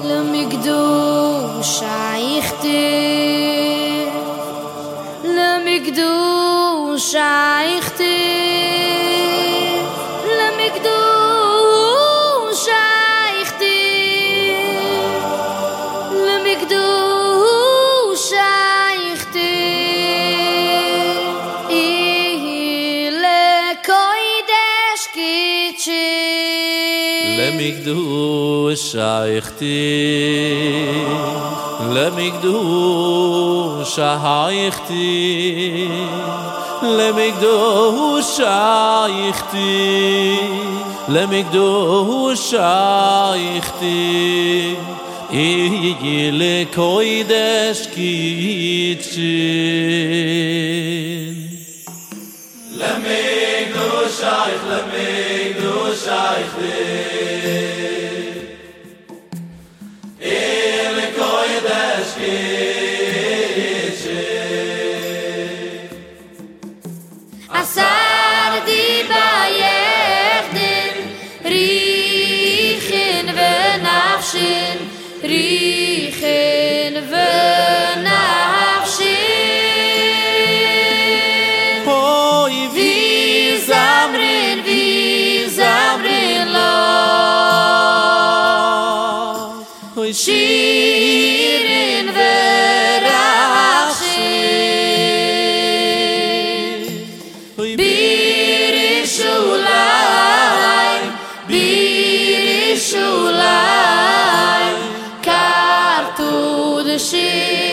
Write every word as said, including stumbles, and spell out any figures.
למקדוש היכתב, למקדוש היכתב, למקדוש היכתב, למקדוש היכתב, יהי לקודש קודשים. למקדוש היכתב, למקדוש היכתב, למקדוש היכתב, למקדוש היכתב, יהי לקודש קודשים. למקדוש היכתב, למקדוש היכתב, Asar di bayechden, riechen v'nafshin, riechen v'nafshin. Hoi vi zamrin, vi zamrin lo, hoi shirin v'rachshin. Birishulayim, Birishulayim, kartu de shir.